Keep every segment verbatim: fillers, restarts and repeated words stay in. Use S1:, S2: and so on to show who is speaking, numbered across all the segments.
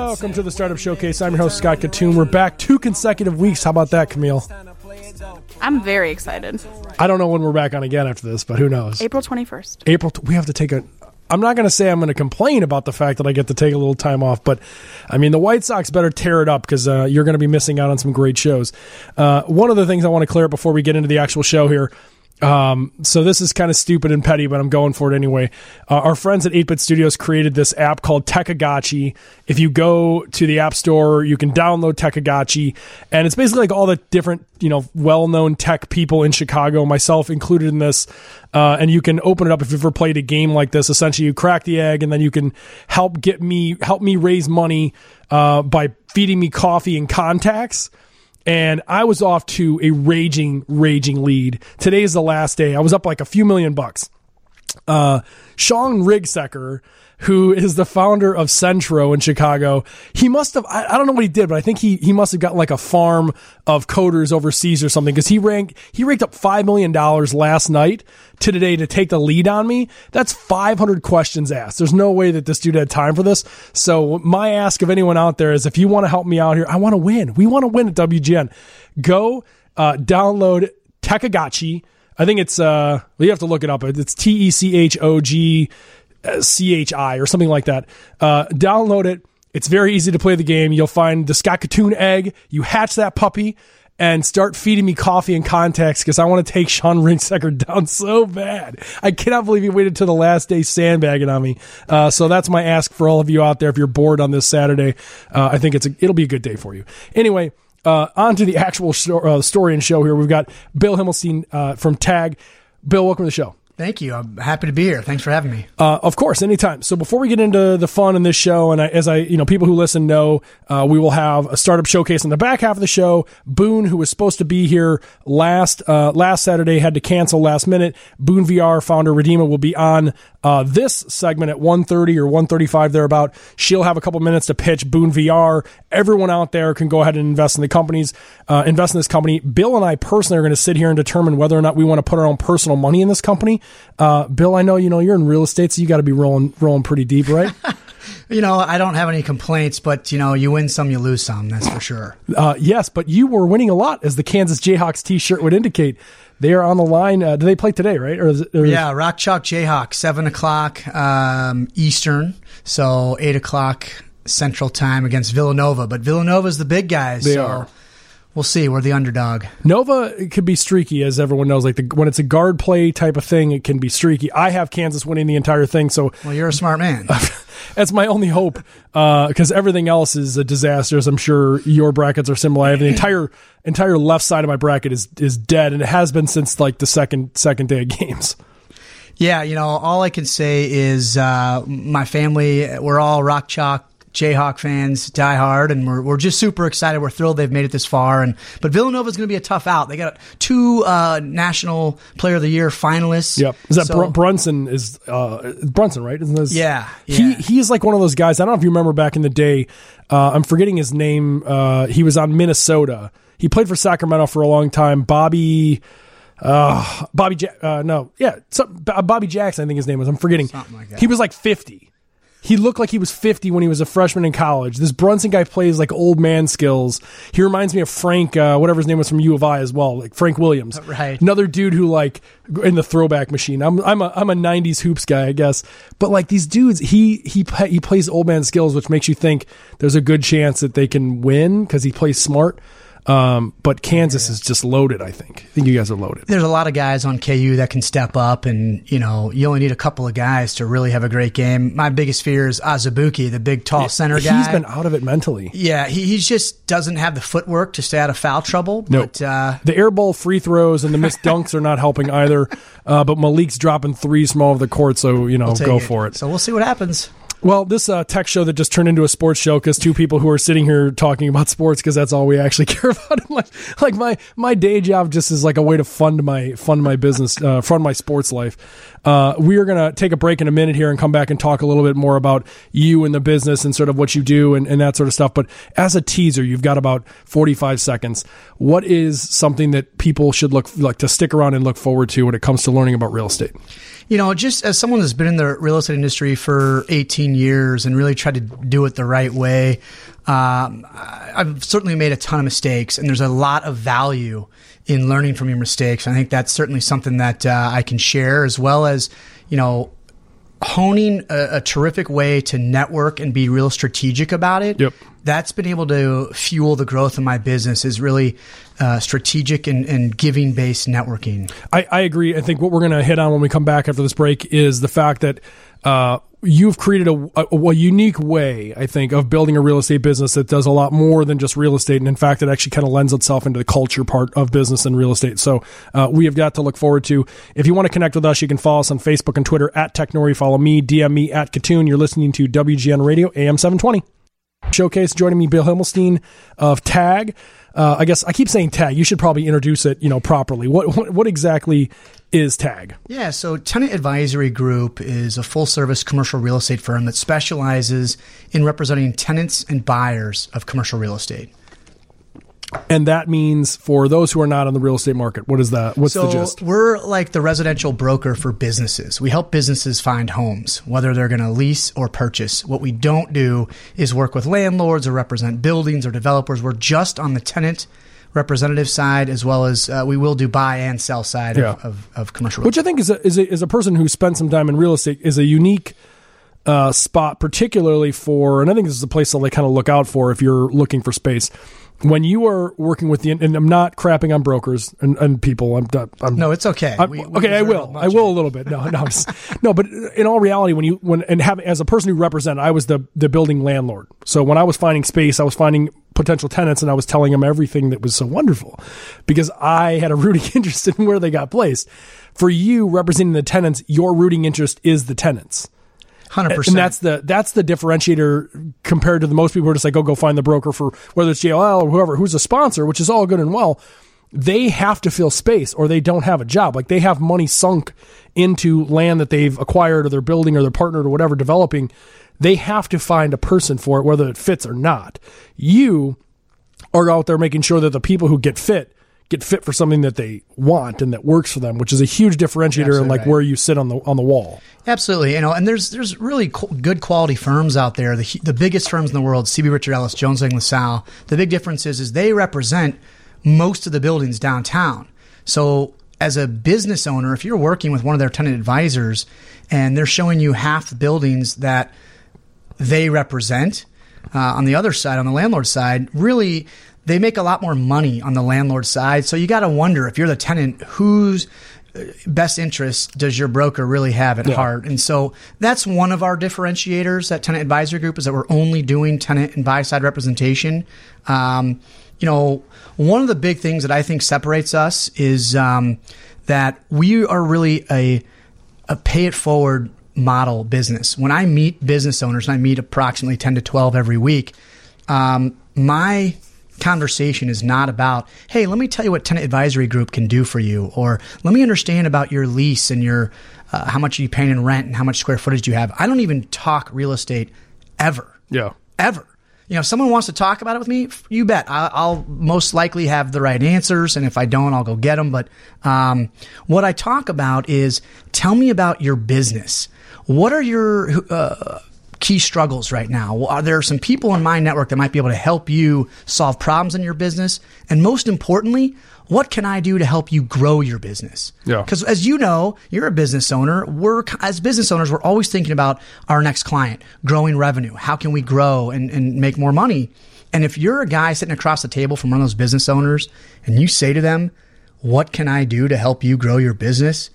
S1: Welcome to the Startup Showcase. I'm your host, Scott Katoon. We're back two consecutive weeks. How about that, Camille?
S2: I'm very excited.
S1: I don't know when we're back on again after this, but who knows?
S2: April twenty-first.
S1: April. We have to take a... I'm not going to say I'm going to complain about the fact that I get to take a little time off, but, I mean, the White Sox better tear it up because uh, you're going to be missing out on some great shows. Uh, one of the things I want to clear up before we get into the actual show here, Um, so this is kind of stupid and petty, but I'm going for it anyway. Uh, our friends at eight bit Studios created this app called Tekagachi. If you go to the App Store, you can download Tekagachi, and it's basically like all the different, you know, well-known tech people in Chicago, myself included in this, uh, and you can open it up if you've ever played a game like this. Essentially, you crack the egg, and then you can help get me, help me raise money uh, by feeding me coffee and contacts. And I was off to a raging, raging lead. Today is the last day. I was up like a few million bucks. Uh, Sean Rigsecker, who is the founder of Centro in Chicago, he must have, I, I don't know what he did, but I think he, he must have gotten like a farm of coders overseas or something, because he ranked, he raked up five million dollars last night to today to take the lead on me. That's five hundred questions asked. There's no way that this dude had time for this. So my ask of anyone out there is, if you want to help me out here, I want to win. We want to win at W G N. Go uh, download Tekagachi. I think it's, uh, well, you have to look it up. It's T E C H O G C H I or something like that. Uh, download it. It's very easy to play the game. You'll find the Scott Katoon egg. You hatch that puppy and start feeding me coffee and contacts, because I want to take Sean Rigsecker down so bad. I cannot believe he waited till the last day sandbagging on me. Uh, so that's my ask for all of you out there. If you're bored on this Saturday, uh, I think it's a, it'll be a good day for you. Anyway, Uh, on to the actual sto- uh, story and show here. We've got Bill Himmelstein uh, from Tag. Bill, welcome to the show.
S3: Thank you. I'm happy to be here. Thanks for having me.
S1: Uh, of course, anytime. So before we get into the fun in this show, and I, as I, you know, people who listen know, uh, we will have a startup showcase in the back half of the show. Boone, who was supposed to be here last uh, last Saturday, had to cancel last minute. Boone V R founder Redeema will be on uh, this segment at one thirty or one thirty-five thereabout. She'll have a couple minutes to pitch Boone V R. Everyone out there can go ahead and invest in the companies, uh, invest in this company. Bill and I personally are going to sit here and determine whether or not we want to put our own personal money in this company. Uh, Bill, I know, you know, you're in real estate, so you got to be rolling, rolling pretty deep, right?
S3: You know, I don't have any complaints, but, you know, you win some, you lose some, that's for sure.
S1: Uh, yes, but you were winning a lot, as the Kansas Jayhawks t-shirt would indicate. They are on the line. Uh, do they play today, right? Or is it, or
S3: yeah, Rock Chalk Jayhawks, seven o'clock um, Eastern, so eight o'clock Central Time against Villanova. But Villanova's the big guys.
S1: They
S3: so
S1: are.
S3: We'll see. We're the underdog.
S1: Nova could be streaky, as everyone knows. Like the, when it's a guard play type of thing, it can be streaky. I have Kansas winning the entire thing, so
S3: well, you're a smart man.
S1: That's my only hope, because uh, everything else is a disaster. As I'm sure your brackets are similar. I have the entire entire left side of my bracket is is dead, and it has been since like the second second day of games.
S3: Yeah, you know, all I can say is uh, my family, we're all Rock Chalk Jayhawk fans, die hard, and we're we're just super excited. We're thrilled they've made it this far, and but Villanova is going to be a tough out. They got two uh, National Player of the Year finalists.
S1: Yep, is that
S3: so,
S1: Br- Brunson is uh, Brunson, right? Isn't this,
S3: yeah, yeah,
S1: he he is like one of those guys. I don't know if you remember back in the day. Uh, I'm forgetting his name. Uh, he was on Minnesota. He played for Sacramento for a long time. Bobby. Uh, Bobby, ja- uh, no, yeah, some, Bobby Jackson, I think his name was. I'm forgetting.
S3: Something like that.
S1: He was like fifty. He looked like he was fifty when he was a freshman in college. This Brunson guy plays like old man skills. He reminds me of Frank, uh, whatever his name was from U of I as well, like Frank Williams.
S3: Right.
S1: Another dude who like in the throwback machine. I'm I'm a I'm a nineties hoops guy, I guess. But like these dudes, he he he plays old man skills, which makes you think there's a good chance that they can win because he plays smart. Um, but Kansas yeah. is just loaded, I think. I think you guys are loaded.
S3: There's a lot of guys on K U that can step up, and, you know, you only need a couple of guys to really have a great game. My biggest fear is Azubuike, the big, tall center guy.
S1: He's been out of it mentally.
S3: Yeah, he, he just doesn't have the footwork to stay out of foul trouble.
S1: No.
S3: But, uh,
S1: the air ball free throws and the missed dunks are not helping either. Uh, but Malik's dropping threes from all over the court, so, you know,
S3: we'll
S1: go
S3: it.
S1: for it.
S3: So we'll see what happens.
S1: Well, this uh, tech show that just turned into a sports show because two people who are sitting here talking about sports because that's all we actually care about. like, like my my day job just is like a way to fund my fund my business, uh, fund my sports life. Uh, we are gonna take a break in a minute here and come back and talk a little bit more about you and the business and sort of what you do and, and that sort of stuff. But as a teaser, you've got about forty-five seconds. What is something that people should look like to stick around and look forward to when it comes to learning about real estate?
S3: You know, just as someone that's been in the real estate industry for eighteen years and really tried to do it the right way, um, I've certainly made a ton of mistakes, and there's a lot of value in learning from your mistakes. I think that's certainly something that uh, I can share, as well as, you know, honing a, a terrific way to network and be real strategic about it.
S1: Yep.
S3: That's been able to fuel the growth of my business, is really uh, strategic and, and giving-based networking.
S1: I, I agree. I think what we're going to hit on when we come back after this break is the fact that uh, you've created a, a, a unique way, I think, of building a real estate business that does a lot more than just real estate. And in fact, it actually kind of lends itself into the culture part of business and real estate. So uh, we have got to look forward to. If you want to connect with us, you can follow us on Facebook and Twitter at Technori. Follow me, D M me at Katoon. You're listening to W G N Radio, A M seven twenty. Showcase. Joining me, Bill Himmelstein of TAG. Uh, I guess I keep saying TAG. You should probably introduce it, you know, properly. What, what what exactly is TAG?
S3: Yeah, so Tenant Advisory Group is a full-service commercial real estate firm that specializes in representing tenants and buyers of commercial real estate.
S1: And that means, for those who are not on the real estate market, what is that? What's
S3: so
S1: the gist?
S3: We're like the residential broker for businesses. We help businesses find homes, whether they're going to lease or purchase. What we don't do is work with landlords or represent buildings or developers. We're just on the tenant representative side, as well as uh, we will do buy and sell side
S1: Yeah.
S3: of, of, of commercial real
S1: Which I think is a, is a, is a person who spent some time in real estate is a unique uh, spot, particularly for, and I think this is a place that they kind of look out for if you're looking for space. When you are working with the, and I'm not crapping on brokers and, and people. I'm, I'm
S3: No, it's okay.
S1: I'm,
S3: We- we
S1: okay, I
S3: deserve
S1: will.
S3: much
S1: I
S3: of
S1: will
S3: it.
S1: a little bit. No, no, I'm just- no. But in all reality, when you when and have as a person who represented, I was the the building landlord. So when I was finding space, I was finding potential tenants, and I was telling them everything that was so wonderful, because I had a rooting interest in where they got placed. For you representing the tenants, your rooting interest is the tenants.
S3: one hundred
S1: And
S3: percent.
S1: that's the that's the differentiator compared to the most people who are just like, oh, go find the broker for whether it's J L L or whoever, who's a sponsor, which is all good and well. They have to fill space or they don't have a job. Like, they have money sunk into land that they've acquired or they're building or they're partnered or whatever, developing. They have to find a person for it, whether it fits or not. You are out there making sure that the people who get fit get fit for something that they want and that works for them, which is a huge differentiator in
S3: Absolutely
S1: like
S3: right.
S1: where you sit on the on the wall.
S3: Absolutely, you know, and there's there's really co- good quality firms out there. The the biggest firms in the world, C B Richard Ellis, Jones Lang LaSalle. The big difference is is they represent most of the buildings downtown. So as a business owner, if you're working with one of their tenant advisors and they're showing you half the buildings that they represent, uh, on the other side, on the landlord side, really they make a lot more money on the landlord side. So you got to wonder, if you're the tenant, whose best interest does your broker really have at
S1: Yeah.
S3: heart? And so that's one of our differentiators at Tenant Advisory Group, is that we're only doing tenant and buy side representation. Um, you know, one of the big things that I think separates us is um, that we are really a, a pay it forward model business. When I meet business owners, and I meet approximately ten to twelve every week, um, my conversation is not about, hey, let me tell you what Tenant Advisory Group can do for you, or let me understand about your lease and your uh, how much are you paying in rent and how much square footage you have. I don't even talk real estate ever,
S1: Yeah.
S3: ever. You know, if someone wants to talk about it with me, you bet. I- I'll most likely have the right answers, and if I don't, I'll go get them. But um, what I talk about is, tell me about your business. What are your uh, key struggles right now? Are there some people in my network that might be able to help you solve problems in your business? And most importantly, what can I do to help you grow your business?
S1: Yeah.
S3: Because as you know, you're a business owner. We're, as business owners, we're always thinking about our next client, growing revenue. How can we grow and, and make more money? And if you're a guy sitting across the table from one of those business owners and you say to them, what can I do to help you grow your business?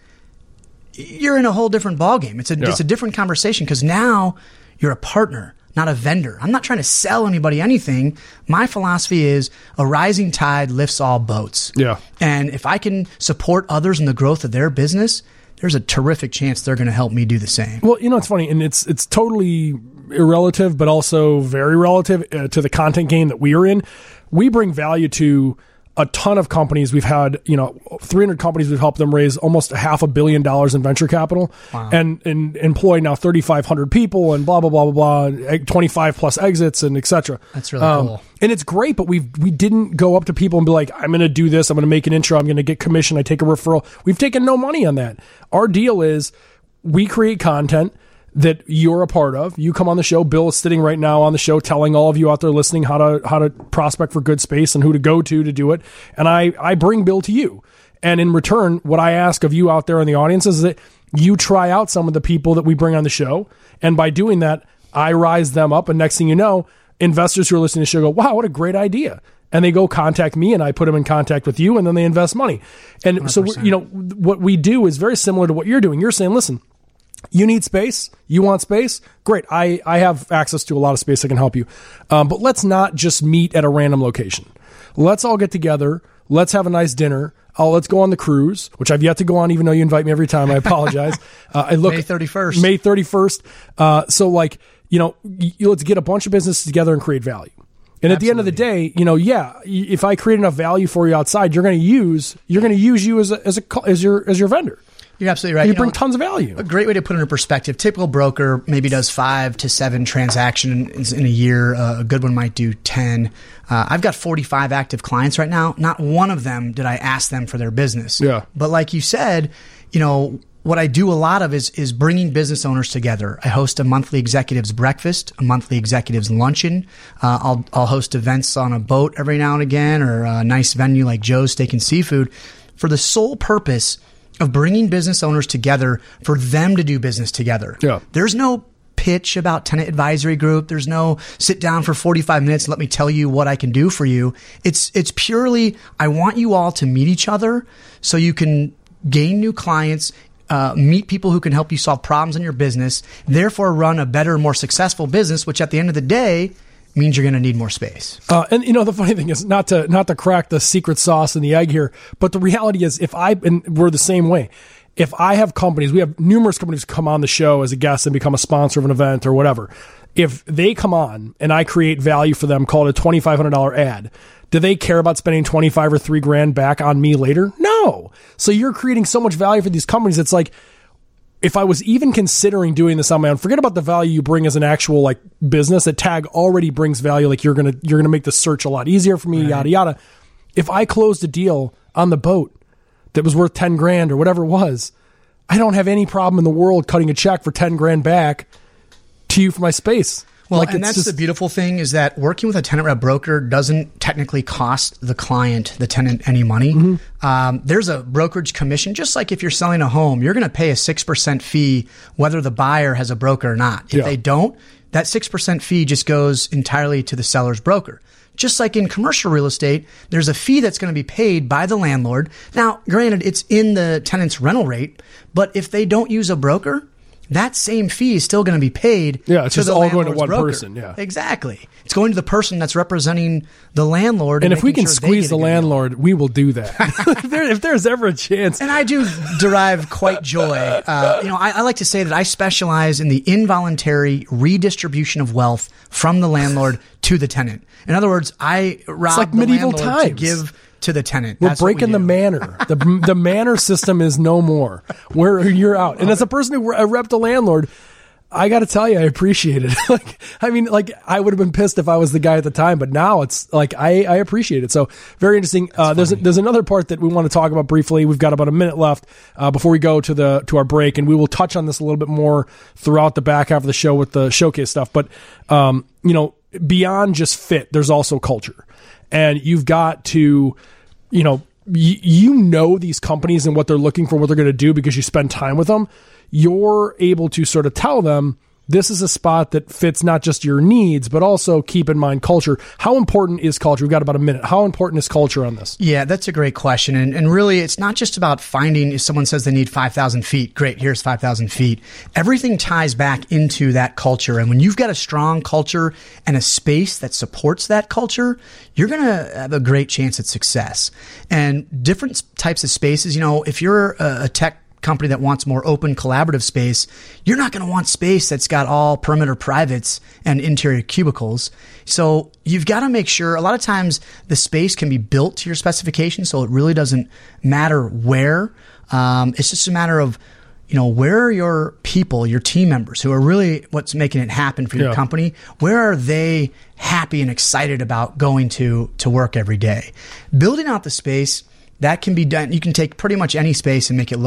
S3: You're in a whole different ballgame. It's a,
S1: Yeah.
S3: it's a different conversation, because now you're a partner, not a vendor. I'm not trying to sell anybody anything. My philosophy is a rising tide lifts all boats.
S1: Yeah.
S3: And if I can support others in the growth of their business, there's a terrific chance they're going to help me do the same.
S1: Well, you know, it's funny, and it's it's totally irrelative, but also very relative uh, to the content game that we are in. We bring value to a ton of companies. We've had, you know, three hundred companies. We've helped them raise almost a half a billion dollars in venture capital,
S3: Wow.
S1: and, and employ now thirty-five hundred people, and blah, blah, blah, blah, blah, twenty-five plus exits, and et cetera.
S3: That's really cool.
S1: And it's great, but we we didn't go up to people and be like, I'm going to do this. I'm going to make an intro. I'm going to get commission. I take a referral. We've taken no money on that. Our deal is, we create content that you're a part of. You come on the show. Bill is sitting right now on the show telling all of you out there listening how to how to prospect for good space and who to go to to do it. And I, I bring Bill to you. And in return, what I ask of you out there in the audience is that you try out some of the people that we bring on the show. And by doing that, I rise them up. And next thing you know, investors who are listening to the show go, wow, what a great idea. And they go contact me and I put them in contact with you and then they invest money. And one hundred percent. So, you know, what we do is very similar to what you're doing. You're saying, listen, you need space. You want space? Great. I, I have access to a lot of space that can help you. Um, but let's not just meet at a random location. Let's all get together. Let's have a nice dinner. Oh, let's go on the cruise, which I've yet to go on, even though you invite me every time. I apologize. Uh, I look
S3: May thirty-first.
S1: May thirty-first. Uh, so like, you know, you, let's get a bunch of businesses together and create value. And at Absolutely. The end of the day, you know, yeah, if I create enough value for you outside, you're going to use, you're going to use you as a, as a, as your, as your vendor.
S3: You're absolutely right.
S1: You,
S3: you
S1: bring
S3: know,
S1: tons of value.
S3: A great way to put it into perspective. Typical broker maybe does five to seven transactions in a year. Uh, a good one might do ten. Uh, I've got forty-five active clients right now. Not one of them did I ask them for their business.
S1: Yeah.
S3: But like you said, you know, what I do a lot of is is bringing business owners together. I host a monthly executives breakfast, a monthly executives luncheon. Uh, I'll I'll host events on a boat every now and again, or a nice venue like Joe's Steak and Seafood, for the sole purpose of bringing business owners together for them to do business together.
S1: Yeah.
S3: There's no pitch about tenant advisory group. There's no sit down for forty-five minutes and let me tell you what I can do for you. It's it's purely, I want you all to meet each other so you can gain new clients, uh, meet people who can help you solve problems in your business, therefore run a better, more successful business, which at the end of the day means you're going to need more space.
S1: Uh, and you know, the funny thing is not to, not to crack the secret sauce in the egg here, but the reality is if I, and we're the same way, if I have companies, we have numerous companies come on the show as a guest and become a sponsor of an event or whatever. If they come on and I create value for them, call it a twenty-five hundred dollars ad, do they care about spending twenty-five or three grand back on me later? No. So you're creating so much value for these companies. It's like, if I was even considering doing this on my own, forget about the value you bring as an actual like business. That tag already brings value. Like you're going to, you're going to make the search a lot easier for me, right. yada, yada. If I closed a deal on the boat that was worth ten grand or whatever it was, I don't have any problem in the world cutting a check for ten grand back to you for my space.
S3: Well,
S1: like,
S3: and that's just the beautiful thing is that working with a tenant rep broker doesn't technically cost the client, the tenant, any money. Mm-hmm. Um, there's a brokerage commission. Just like if you're selling a home, you're going to pay a six percent fee whether the buyer has a broker or not. If
S1: yeah.
S3: they don't, that six percent fee just goes entirely to the seller's broker. Just like in commercial real estate, there's a fee that's going to be paid by the landlord. Now, granted, it's in the tenant's rental rate, but if they don't use a broker, that same fee is still going to be paid.
S1: Yeah, it's
S3: to
S1: just
S3: the
S1: all going to
S3: landlord's
S1: one
S3: broker.
S1: person. Yeah,
S3: exactly. It's going to the person that's representing the landlord.
S1: And,
S3: and
S1: if we can
S3: sure
S1: squeeze the landlord,
S3: deal.
S1: we will do that. if, there, if there's ever a chance.
S3: And I do derive quite joy. Uh, you know, I, I like to say that I specialize in the involuntary redistribution of wealth from the landlord to the tenant. In other words, I rob
S1: like
S3: the
S1: medieval
S3: landlord
S1: times.
S3: to give to the tenant.
S1: We're
S3: That's
S1: breaking
S3: we
S1: the manor. the The manor system is no more. Where you're out. And as a person who repped a landlord, I got to tell you, I appreciate it. like, I mean, like I would have been pissed if I was the guy at the time, but now it's like I, I appreciate it. So very interesting. Uh, there's a, there's another part that we want to talk about briefly. We've got about a minute left uh, before we go to the to our break, and we will touch on this a little bit more throughout the back half of the show with the showcase stuff. But um, you know, beyond just fit, there's also culture, and you've got to, you know, y- you know these companies and what they're looking for, what they're going to do because you spend time with them. You're able to sort of tell them this is a spot that fits not just your needs, but also keep in mind culture. How important is culture? We've got about a minute. How important is culture on this?
S3: Yeah, that's a great question. And, and really, it's not just about finding, if someone says they need five thousand feet, great, here's five thousand feet. Everything ties back into that culture. And when you've got a strong culture and a space that supports that culture, you're going to have a great chance at success. And different types of spaces, you know, if you're a, a tech company that wants more open collaborative space, you're not going to want space that's got all perimeter privates and interior cubicles. So you've got to make sure, a lot of times the space can be built to your specification, so it really doesn't matter where. Um, it's just a matter of, you know, where are your people, your team members who are really what's making it happen for your
S1: yeah.
S3: company? Where are they happy and excited about going to, to work every day? Building out the space, that can be done. You can take pretty much any space and make it look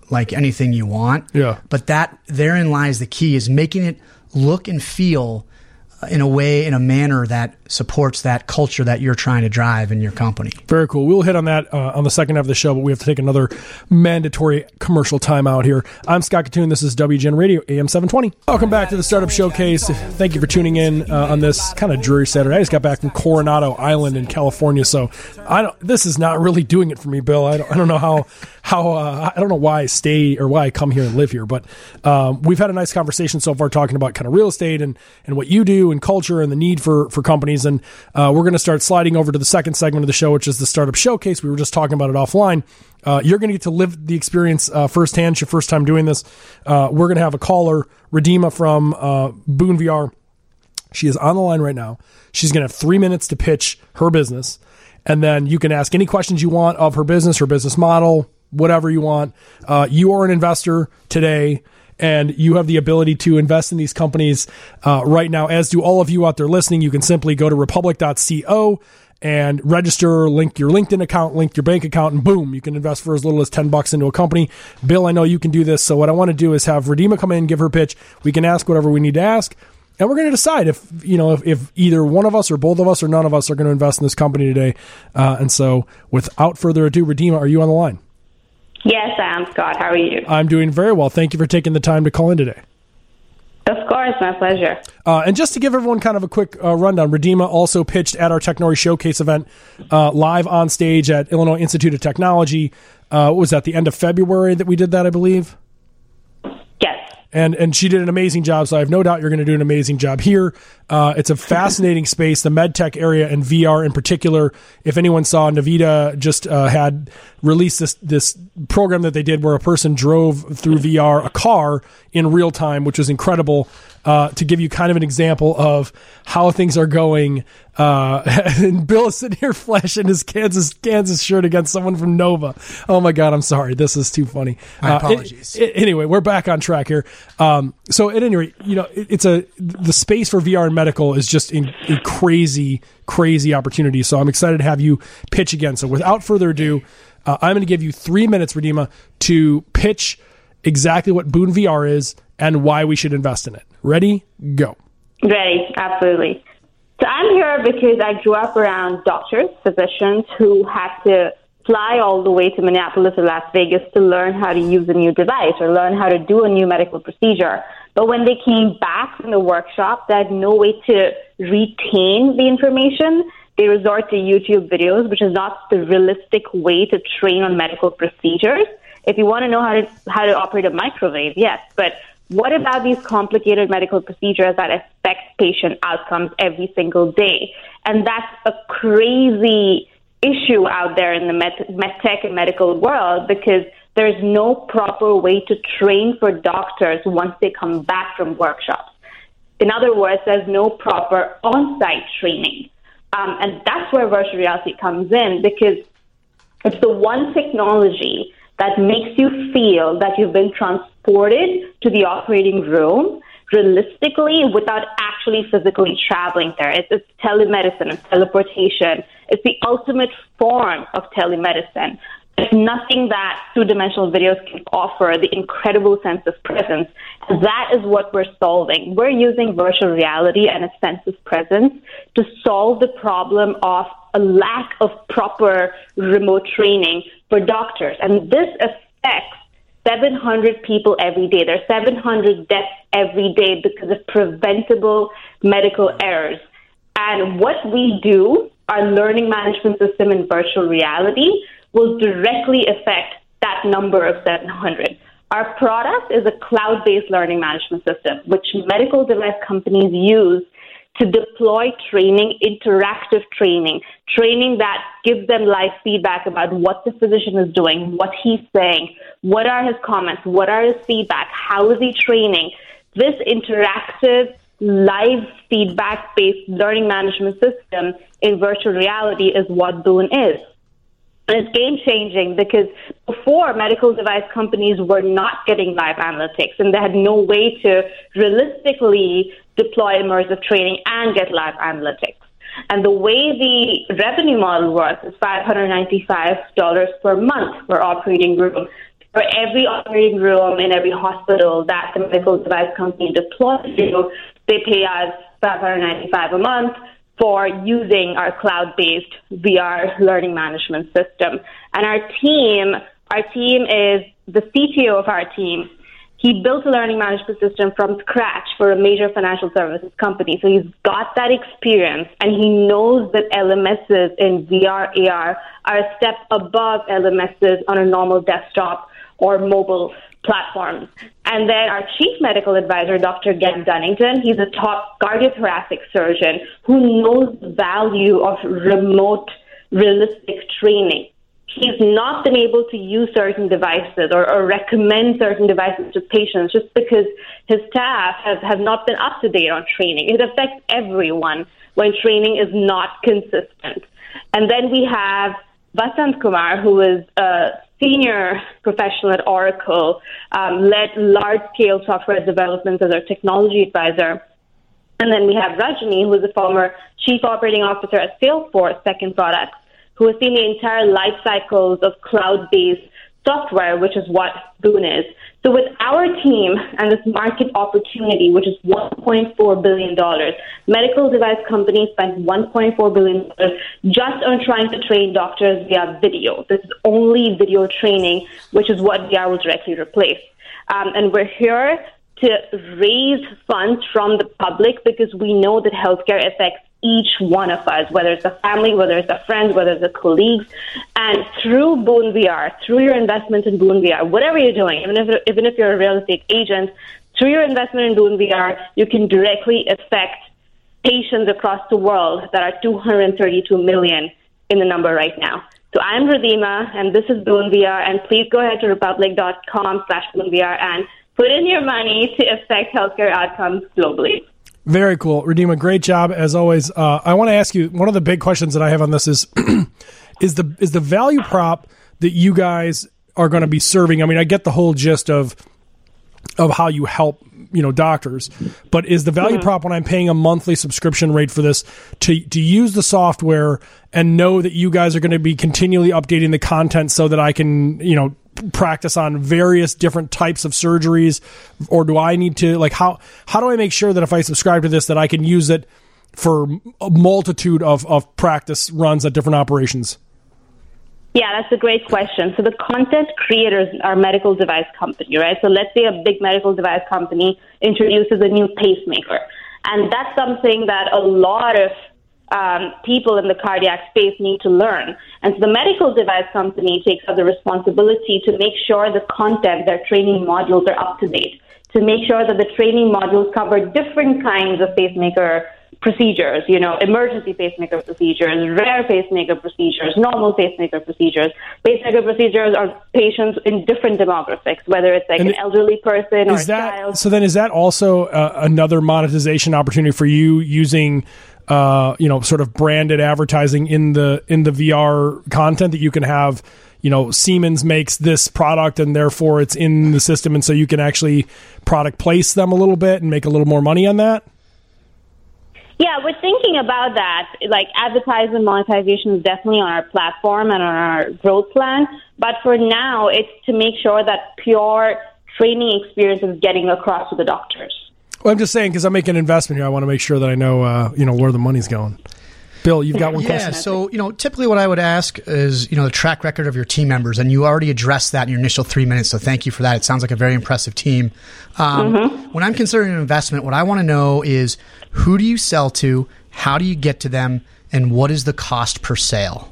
S3: like anything you want.
S1: Yeah.
S3: But that therein lies the key, is making it look and feel in a way, in a manner that supports that culture that you're trying to drive in your company.
S1: Very cool. We'll hit on that uh, on the second half of the show, but we have to take another mandatory commercial timeout here. I'm Scott Katoon. This is W G N Radio, A M seven twenty. Welcome back to the Startup Showcase. Thank you for tuning in uh, on this kind of dreary Saturday. I just got back from Coronado Island in California, so I don't, this is not really doing it for me, Bill. I don't, I don't know how how uh, I don't know why I stay or why I come here and live here, but um, we've had a nice conversation so far talking about kind of real estate and, and what you do and culture and the need for for companies. And uh, we're going to start sliding over to the second segment of the show, which is the Startup Showcase. We were just talking about it offline. Uh, you're going to get to live the experience uh, firsthand. It's your first time doing this. Uh, we're going to have a caller, Redeema from uh, Boon V R. She is on the line right now. She's going to have three minutes to pitch her business. And then you can ask any questions you want of her business, her business model, whatever you want. Uh, you are an investor today, and you have the ability to invest in these companies uh, right now, as do all of you out there listening. You can simply go to republic dot co and register, link your LinkedIn account, link your bank account, and boom, you can invest for as little as ten bucks into a company. Bill, I know you can do this. So what I want to do is have Redeema come in and give her pitch. We can ask whatever we need to ask. And we're going to decide if, you know, if, if either one of us or both of us or none of us are going to invest in this company today. Uh, and so without further ado, Redeema, are you on the line?
S4: Yes, I am, Scott. How are you?
S1: I'm doing very well. Thank you for taking the time to call in today.
S4: Of course, my pleasure.
S1: Uh, and just to give everyone kind of a quick uh, rundown, Redeema also pitched at our Technori Showcase event uh, live on stage at Illinois Institute of Technology. Uh, what was that, the end of February that we did that, I believe?
S4: Yes.
S1: And and she did an amazing job, so I have no doubt you're going to do an amazing job here. Uh, it's a fascinating space, the med tech area and V R in particular. If anyone saw, Navita just uh, had released this this program that they did where a person drove through V R a car in real time, which was incredible. Uh, to give you kind of an example of how things are going. Uh, and Bill is sitting here flashing his Kansas Kansas shirt against someone from Nova. Oh my God, I'm sorry. This is too funny.
S3: My
S1: uh,
S3: apologies.
S1: It, it, anyway, we're back on track here. Um, so at any rate, you know, it, it's a the space for V R and medical is just in, a crazy, crazy opportunity. So I'm excited to have you pitch again. So without further ado, uh, I'm going to give you three minutes, Redeema, to pitch exactly what Boon V R is and why we should invest in it. Ready? Go.
S4: Ready, absolutely. So I'm here because I grew up around doctors, physicians who had to fly all the way to Minneapolis or Las Vegas to learn how to use a new device or learn how to do a new medical procedure. But when they came back from the workshop, they had no way to retain the information. They resort to YouTube videos, which is not the realistic way to train on medical procedures. If you want to know how to how to operate a microwave, yes, but what about these complicated medical procedures that affect patient outcomes every single day? And that's a crazy issue out there in the med, med tech and medical world because there's no proper way to train for doctors once they come back from workshops. In other words, there's no proper on-site training. Um, and that's where virtual reality comes in because it's the one technology that makes you feel that you've been transported to the operating room realistically without actually physically traveling there. It's, it's telemedicine, it's teleportation. It's the ultimate form of telemedicine. There's nothing that two-dimensional videos can offer, the incredible sense of presence. And that is what we're solving. We're using virtual reality and a sense of presence to solve the problem of a lack of proper remote training for doctors. And this affects seven hundred people every day. There are seven hundred deaths every day because of preventable medical errors. And what we do, our learning management system in virtual reality, will directly affect that number of seven hundred. Our product is a cloud-based learning management system, which medical device companies use to deploy training, interactive training, training that gives them live feedback about what the physician is doing, what he's saying, what are his comments, what are his feedback, how is he training. This interactive, live feedback-based learning management system in virtual reality is what Boon is. And it's game-changing because before, medical device companies were not getting live analytics, and they had no way to realistically deploy immersive training and get live analytics. And the way the revenue model works is five hundred ninety-five dollars per month per operating room. For every operating room in every hospital that the medical device company deploys to, they pay us five hundred ninety-five dollars a month for using our cloud-based V R learning management system. And our team, our team is the C T O of our team. He built a learning management system from scratch for a major financial services company. So he's got that experience, and he knows that L M Ss in V R, A R are a step above L M Ss on a normal desktop or mobile platforms. And then our chief medical advisor, Doctor Gen Dunnington, he's a top cardiothoracic surgeon who knows the value of remote, realistic training. He's not been able to use certain devices or, or recommend certain devices to patients just because his staff have, have not been up to date on training. It affects everyone when training is not consistent. And then we have Vasant Kumar, who is a senior professional at Oracle, um, led large-scale software development as our technology advisor. And then we have Rajani, who is a former chief operating officer at Salesforce Second Products, who has seen the entire life cycles of cloud-based software, which is what Boon is. So with our team and this market opportunity, which is one point four billion dollars, medical device companies spend one point four billion dollars just on trying to train doctors via video. This is only video training, which is what V R will directly replace. Um, and we're here to raise funds from the public because we know that healthcare affects each one of us, whether it's a family, whether it's a friend, whether it's a colleagues. And through Boon V R, through your investment in Boon V R, whatever you're doing, even if even if you're a real estate agent, through your investment in Boon V R, you can directly affect patients across the world that are two hundred thirty-two million in the number right now. So I'm Radhima, and this is Boon V R, and please go ahead to republic.com slash Boon V R and put in your money to affect healthcare outcomes globally.
S1: Very cool. Radhima, great job as always. Uh, I want to ask you, one of the big questions that I have on this is, is the is the value prop that you guys are going to be serving? I mean, I get the whole gist of of how you help, you know, doctors, but is the value mm-hmm. prop when I'm paying a monthly subscription rate for this to to use the software and know that you guys are going to be continually updating the content so that I can, you know, practice on various different types of surgeries, or do I need to, like, how how do I make sure that if I subscribe to this that I can use it for a multitude of, of practice runs at different operations?
S4: Yeah, that's a great question. So the content creators are medical device company, right? So let's say a big medical device company introduces a new pacemaker, and that's something that a lot of Um, people in the cardiac space need to learn. And so the medical device company takes up the responsibility to make sure the content, their training modules are up to date, to make sure that the training modules cover different kinds of pacemaker procedures, you know, emergency pacemaker procedures, rare pacemaker procedures, normal pacemaker procedures. Pacemaker procedures are patients in different demographics, whether it's like and an elderly person or a
S1: that,
S4: child.
S1: So then is that also uh, another monetization opportunity for you using Uh, you know, sort of branded advertising in the in the V R content that you can have, you know, Siemens makes this product and therefore it's in the system, and so you can actually product place them a little bit and make a little more money on that?
S4: Yeah, we're thinking about that. Like, advertising monetization is definitely on our platform and on our growth plan. But for now, it's to make sure that pure training experience is getting across to the doctors.
S1: Well, I'm just saying, because I'm making an investment here, I want to make sure that I know, uh, you know, where the money's going. Bill, you've got one
S3: yeah,
S1: question?
S3: Yeah, so, you know, typically what I would ask is, you know, the track record of your team members, and you already addressed that in your initial three minutes, so thank you for that. It sounds like a very impressive team. Um, mm-hmm. When I'm considering an investment, what I want to know is, who do you sell to, how do you get to them, and what is the cost per sale?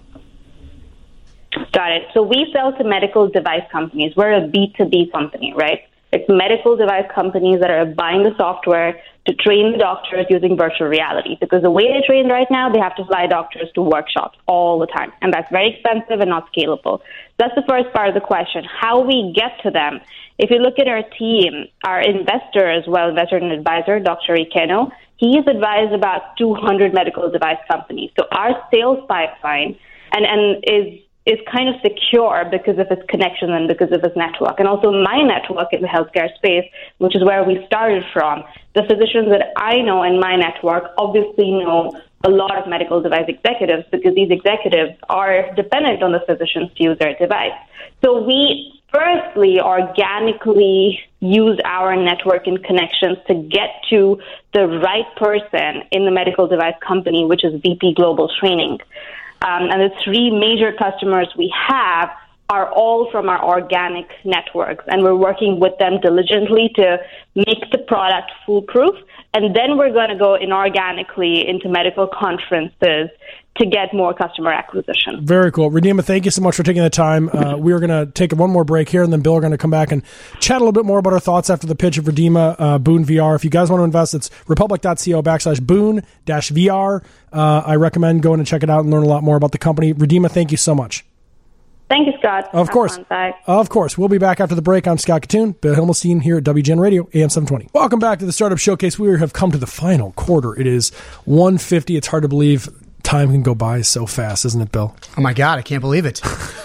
S4: Got it. So we sell to medical device companies. We're a B two B company, right? It's medical device companies that are buying the software to train the doctors using virtual reality. Because the way they train right now, they have to fly doctors to workshops all the time. And that's very expensive and not scalable. That's the first part of the question. How we get to them. If you look at our team, our investor as well, investor and advisor, Doctor Ikeno, he's advised about two hundred medical device companies. So our sales pipeline and, and is is kind of secure because of its connection and because of its network. And also my network in the healthcare space, which is where we started from. The physicians that I know in my network obviously know a lot of medical device executives because these executives are dependent on the physicians to use their device. So we firstly, organically use our network and connections to get to the right person in the medical device company, which is V P Global Training. Um, and the three major customers we have are all from our organic networks, and we're working with them diligently to make the product foolproof. And then we're going to go inorganically into medical conferences to get more customer acquisition.
S1: Very cool. Redeema, thank you so much for taking the time. Uh, we are going to take one more break here, and then Bill are going to come back and chat a little bit more about our thoughts after the pitch of Redeema, uh, Boon V R. If you guys want to invest, it's republic.co backslash Boon dash VR. Uh, I recommend going and check it out and learn a lot more about the company. Redeema, thank you so much.
S4: Thank you, Scott.
S1: Of
S4: Have
S1: course.
S4: fun. Bye.
S1: Of course. We'll be back after the break. I'm Scott Katoon, Bill Hilmelstein here at W G N Radio, A M seven twenty. Welcome back to the Startup Showcase. We have come to the final quarter. It is one fifty. It's hard to believe time can go by so fast, isn't it, Bill?
S3: Oh, my God. I can't believe it.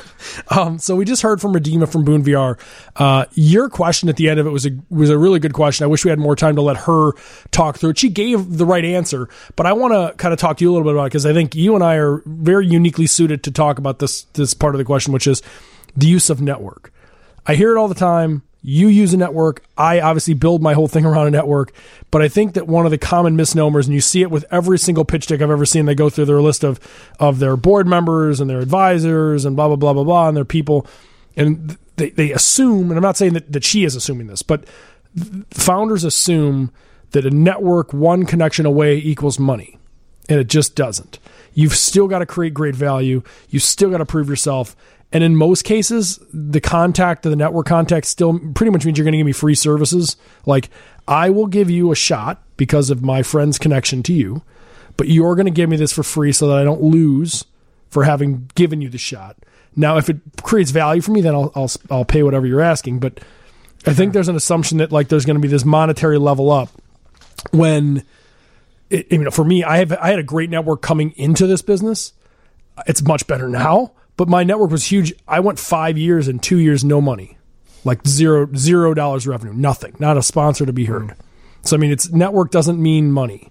S1: Um, so we just heard from Redeema from Boon V R. Uh, your question at the end of it was a was a really good question. I wish we had more time to let her talk through it. She gave the right answer, but I want to kind of talk to you a little bit about it because I think you and I are very uniquely suited to talk about this this part of the question, which is the use of network. I hear it all the time. You use a network. I obviously build my whole thing around a network. But I think that one of the common misnomers, and you see it with every single pitch deck I've ever seen, they go through their list of, of their board members and their advisors and blah, blah, blah, blah, blah, and their people. And they, they assume, and I'm not saying that, that she is assuming this, but founders assume that a network one connection away equals money. And it just doesn't. You've still got to create great value. You've still got to prove yourself. And in most cases, the contact, the network contact still pretty much means you're going to give me free services. Like, I will give you a shot because of my friend's connection to you, but you're going to give me this for free so that I don't lose for having given you the shot. Now, if it creates value for me, then I'll I'll, I'll pay whatever you're asking. But I think there's an assumption that like there's going to be this monetary level up when, it, you know, for me, I have I had a great network coming into this business. It's much better now. But my network was huge. I went five years and two years, no money, like zero, zero dollars revenue, nothing, not a sponsor to be heard. Mm. So, I mean, it's network doesn't mean money.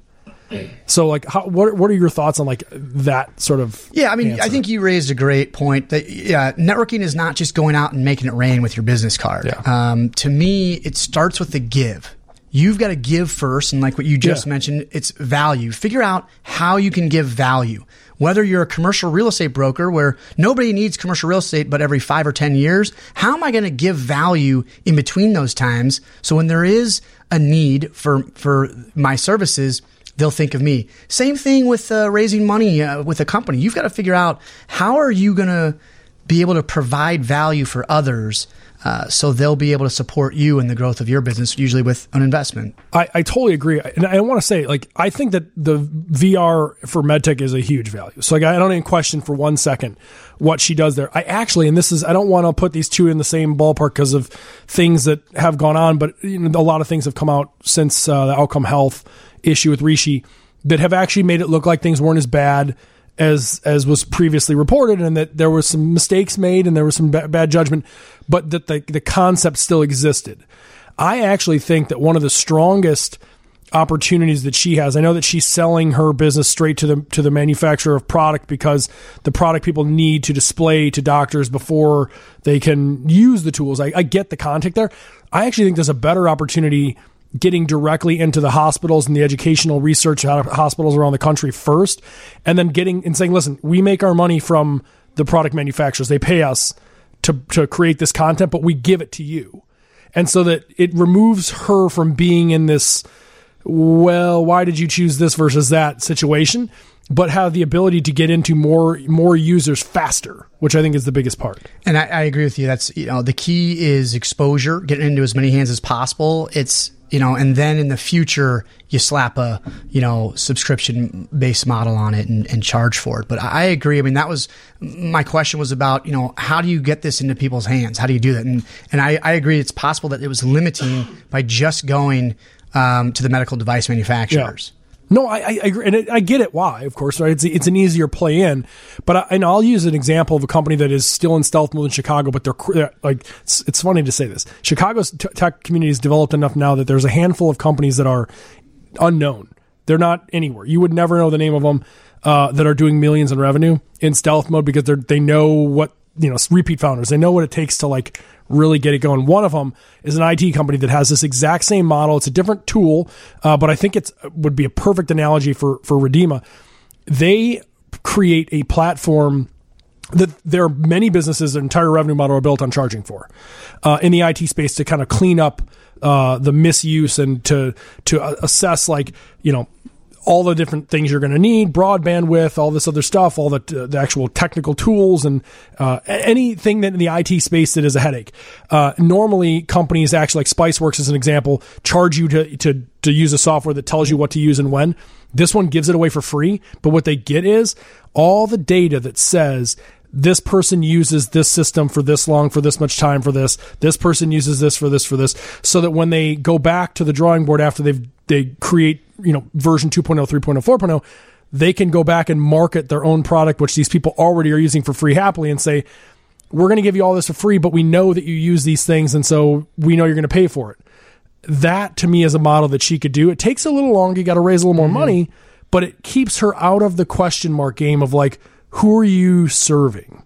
S1: So like, how, what, what are your thoughts on like that sort of?
S3: Yeah. I mean,
S1: answer?
S3: I think you raised a great point that, yeah, networking is not just going out and making it rain with your business card.
S1: Yeah.
S3: Um, to me, it starts with the give. You've got to give first. And like what you just yeah. mentioned, it's value. Figure out how you can give value. Whether you're a commercial real estate broker where nobody needs commercial real estate but every five or ten years, how am I going to give value in between those times? So when there is a need for, for my services, they'll think of me. Same thing with uh, raising money uh, with a company. You've got to figure out how are you going to be able to provide value for others Uh, so they'll be able to support you in the growth of your business, usually with an investment.
S1: I, I totally agree. And I want to say, like, I think that the V R for MedTech is a huge value. So like, I don't even question for one second what she does there. I actually, and this is, I don't want to put these two in the same ballpark because of things that have gone on, but you know, a lot of things have come out since uh, the Outcome Health issue with Rishi that have actually made it look like things weren't as bad as as was previously reported, and that there were some mistakes made and there was some ba- bad judgment, but that the, the concept still existed. I actually think that one of the strongest opportunities that she has, I know that she's selling her business straight to the to the manufacturer of product because the product people need to display to doctors before they can use the tools. I, I get the context there. I actually think there's a better opportunity getting directly into the hospitals and the educational research out of hospitals around the country first, and then getting and saying, listen, we make our money from the product manufacturers. They pay us to, to create this content, but we give it to you. And so that it removes her from being in this, well, why did you choose this versus that situation, but have the ability to get into more, more users faster, which I think is the biggest part.
S3: And I, I agree with you. That's, you know, the key is exposure, getting into as many hands as possible. It's, you know, and then in the future, you slap a, you know, subscription-based model on it and, and charge for it. But I agree. I mean, that was, my question was about, you know, how do you get this into people's hands? How do you do that? And and I, I agree it's possible that it was limiting by just going um, to the medical device manufacturers.
S1: Yeah. No, I, I agree, and I get it. Why, of course, right? It's it's an easier play in, but I, and I'll use an example of a company that is still in stealth mode in Chicago, but they're, they're like it's, it's funny to say this. Chicago's t- tech community is developed enough now that there's a handful of companies that are unknown. They're not anywhere. You would never know the name of them uh, that are doing millions in revenue in stealth mode because they they know what you know, repeat founders. They know what it takes to like really get it going. One of them is an I T company that has this exact same model. It's a different tool, uh, but I think it's would be a perfect analogy for for Redeema. They create a platform that there are many businesses, their entire revenue model are built on charging for uh, in the I T space to kind of clean up uh, the misuse and to to assess like, you know, all the different things you're going to need, broadband width, all this other stuff, all the, uh, the actual technical tools and uh, anything that in the I T space that is a headache. Uh, normally, companies actually, like Spiceworks as an example, charge you to, to, to use a software that tells you what to use and when. This one gives it away for free, but what they get is all the data that says this person uses this system for this long, for this much time, for this. This person uses this for this, for this, so that when they go back to the drawing board after they've they create, you know, version two point oh, three point oh, four point oh, they can go back and market their own product, which these people already are using for free happily, and say, we're going to give you all this for free, but we know that you use these things, and so we know you're going to pay for it. That, to me, is a model that she could do. It takes a little longer. You got to raise a little more mm-hmm. money, but it keeps her out of the question mark game of like, who are you serving?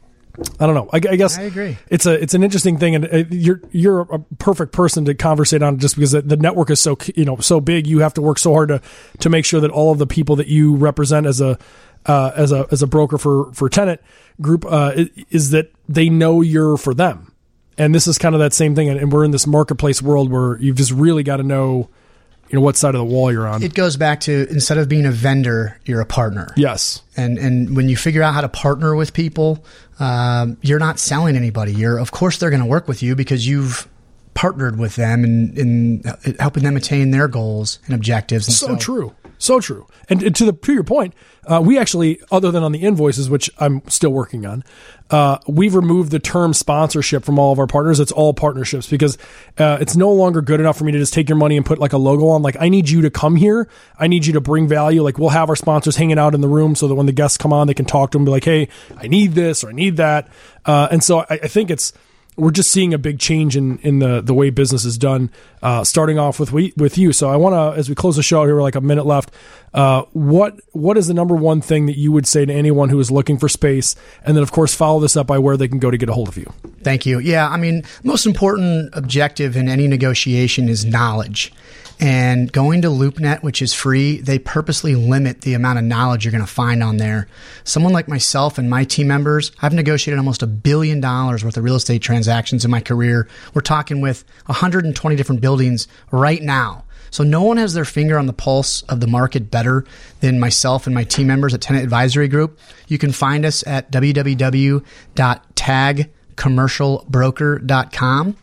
S1: I don't know. I, I guess
S3: I agree.
S1: It's a it's an interesting thing, and uh, you're you're a perfect person to conversate on, just because the network is so you know so big. You have to work so hard to to make sure that all of the people that you represent as a uh, as a as a broker for for tenant group uh, is that they know you're for them. And this is kind of that same thing. And we're in this marketplace world where you've just really got to know, you know, what side of the wall you're on.
S3: It goes back to, instead of being a vendor, you're a partner.
S1: Yes.
S3: And and when you figure out how to partner with people, um, you're not selling anybody. You're, of course, they're going to work with you because you've partnered with them and in, in helping them attain their goals and objectives. And
S1: so,
S3: so
S1: true. So true. And, and to the to your point, uh, we actually, other than on the invoices, which I'm still working on, uh, we've removed the term sponsorship from all of our partners. It's all partnerships, because uh, it's no longer good enough for me to just take your money and put like a logo on. Like, I need you to come here. I need you to bring value. Like, we'll have our sponsors hanging out in the room so that when the guests come on, they can talk to them and be like, hey, I need this or I need that. Uh, and so I, I think it's, we're just seeing a big change in, in the, the way business is done, uh, starting off with we, with you. So I want to, as we close the show here, we're like a minute left. Uh, what what is the number one thing that you would say to anyone who is looking for space? And then, of course, follow this up by where they can go to get a hold of you.
S3: Thank you. Yeah, I mean, most important objective in any negotiation is knowledge. And going to LoopNet, which is free, they purposely limit the amount of knowledge you're going to find on there. Someone like myself and my team members, I've negotiated almost a billion dollars worth of real estate transactions in my career. We're talking with one hundred twenty different buildings right now. So no one has their finger on the pulse of the market better than myself and my team members at Tenant Advisory Group. You can find us at w w w dot tag commercial broker dot com.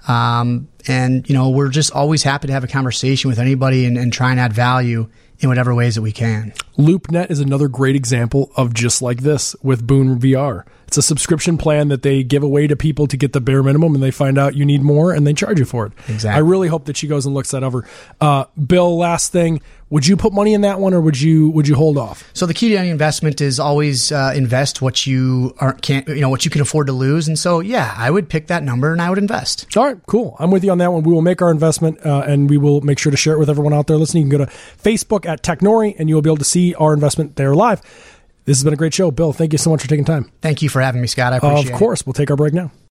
S3: Um, and, you know, we're just always happy to have a conversation with anybody and, and try and add value in whatever ways that we can.
S1: LoopNet is another great example of just like this with Boon V R. It's a subscription plan that they give away to people to get the bare minimum, and they find out you need more and they charge you for it.
S3: Exactly.
S1: I really hope that she goes and looks that over. Uh, Bill, last thing, would you put money in that one, or would you would you hold off?
S3: So the key to any investment is always uh, invest what you aren't can't you know what you can afford to lose. And so yeah, I would pick that number and I would invest.
S1: All right, cool. I'm with you on that one. We will make our investment uh, and we will make sure to share it with everyone out there listening. You can go to Facebook at Technori and you'll be able to see our investment there live. This has been a great show. Bill, thank you so much for taking time.
S3: Thank you for having me, Scott. I appreciate it.
S1: Of course. We'll take our break now.